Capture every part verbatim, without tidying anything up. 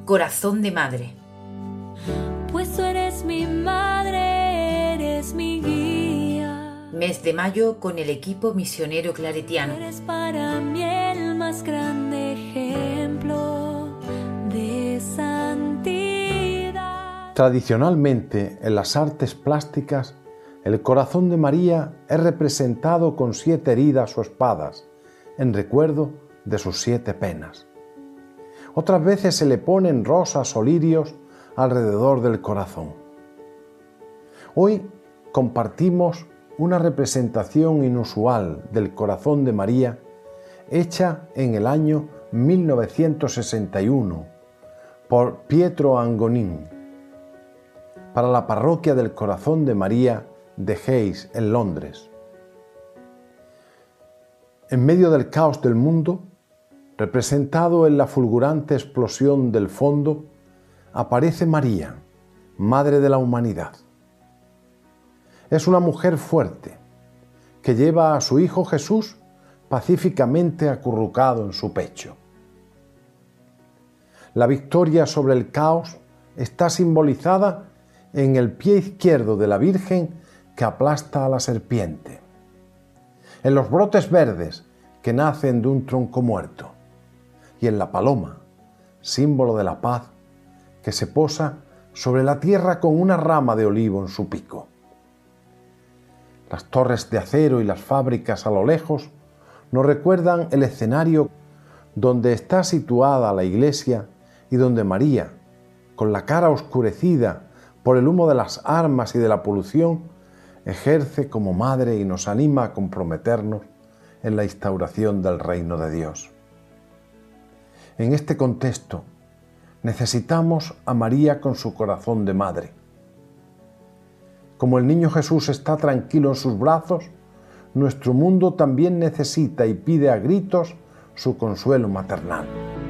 Corazón de madre. Pues tú eres mi madre, eres mi guía. Mes de mayo con el equipo misionero claretiano. Eres para mí el más grande ejemplo de santidad. Tradicionalmente, en las artes plásticas, el corazón de María es representado con siete heridas o espadas, en recuerdo de sus siete penas. Otras veces se le ponen rosas o lirios alrededor del corazón. Hoy compartimos una representación inusual del corazón de María hecha en el año mil novecientos sesenta y uno por Pietro Angonin para la parroquia del Corazón de María de Hayes en Londres. En medio del caos del mundo, representado en la fulgurante explosión del fondo, aparece María, Madre de la Humanidad. Es una mujer fuerte, que lleva a su Hijo Jesús pacíficamente acurrucado en su pecho. La victoria sobre el caos está simbolizada en el pie izquierdo de la Virgen que aplasta a la serpiente, en los brotes verdes que nacen de un tronco muerto, y en la paloma, símbolo de la paz, que se posa sobre la tierra con una rama de olivo en su pico. Las torres de acero y las fábricas a lo lejos nos recuerdan el escenario donde está situada la iglesia y donde María, con la cara oscurecida por el humo de las armas y de la polución, ejerce como madre y nos anima a comprometernos en la instauración del reino de Dios. En este contexto, necesitamos a María con su corazón de madre. Como el niño Jesús está tranquilo en sus brazos, nuestro mundo también necesita y pide a gritos su consuelo maternal.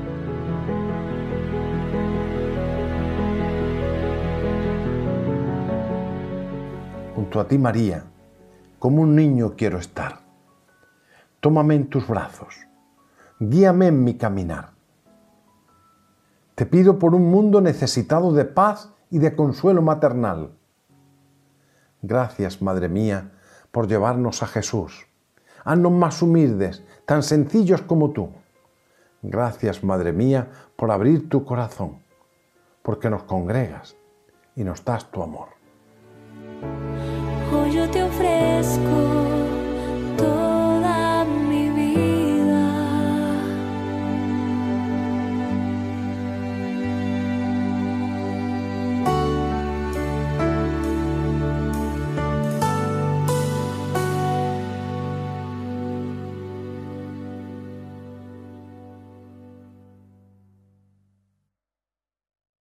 Junto a ti, María, como un niño quiero estar. Tómame en tus brazos, guíame en mi caminar. Te pido por un mundo necesitado de paz y de consuelo maternal. Gracias, Madre mía, por llevarnos a Jesús. Haznos más humildes, tan sencillos como tú. Gracias, Madre mía, por abrir tu corazón, porque nos congregas y nos das tu amor. Hoy yo te ofrezco